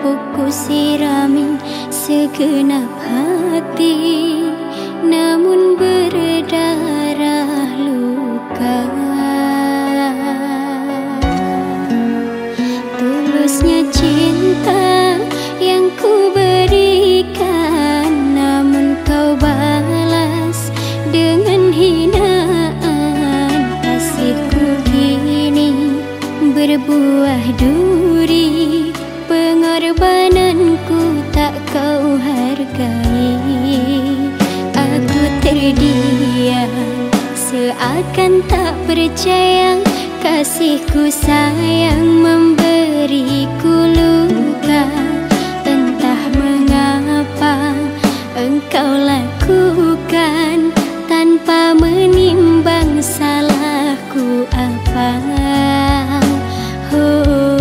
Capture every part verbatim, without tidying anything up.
pupuk ku sirami segenap hati, namun berdarah luka. Tulusnya cinta yang ku berikan, namun kau balas dengan hinaan. Kasihku kini berbuah duri, pengorbananku tak kau hargai. Aku terdiam seakan tak percaya, kasihku sayang memberiku luka. Entah mengapa engkau lakukan tanpa menimbang salahku apa. Oh,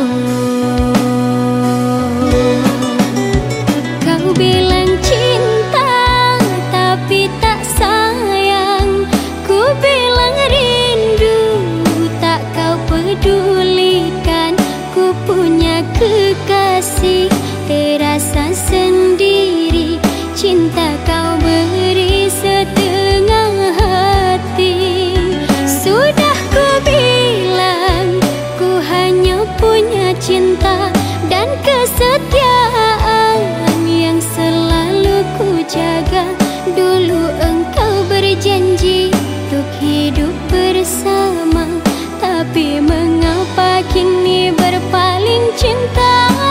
kau bilang cinta tapi tak sayang, ku bilang rindu tak kau pedulikan. Ku punya kekasih terasa sendiri, cinta kau beri setengah hati. Sudah ku bilang ku hanya punya cinta dan kesetiaan yang selalu ku jaga. Dulu engkau berjanji untuk hidup bersama, tapi mengapa kini berpaling cinta?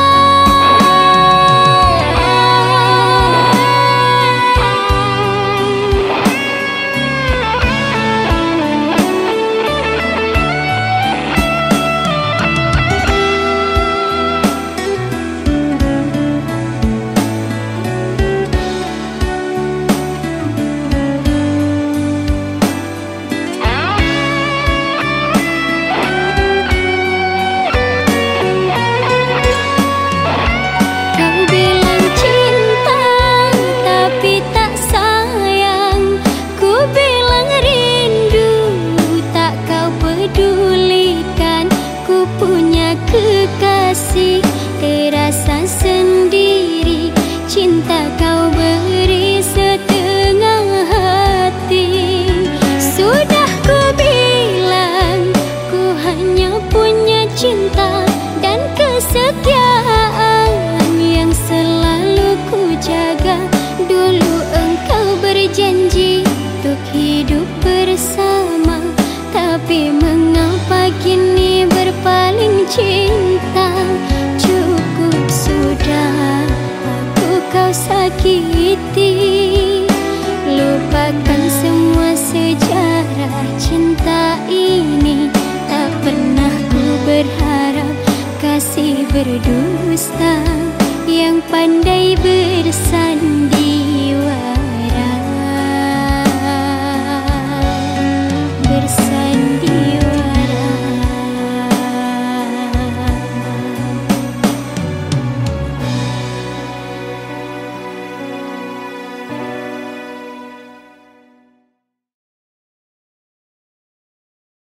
Kekasih terasa sendiri, cinta kau beri setengah hati. Sudah ku bilang ku hanya punya cinta dan kesetiaan yang selalu ku jaga. Dulu engkau berjanji untuk hidup bersama, tapi mengapa kini berpaling cinta? Cukup sudah aku kau sakiti, lupakan semua sejarah cinta ini. Tak pernah ku berharap kasih berdusta yang pandai bersanding.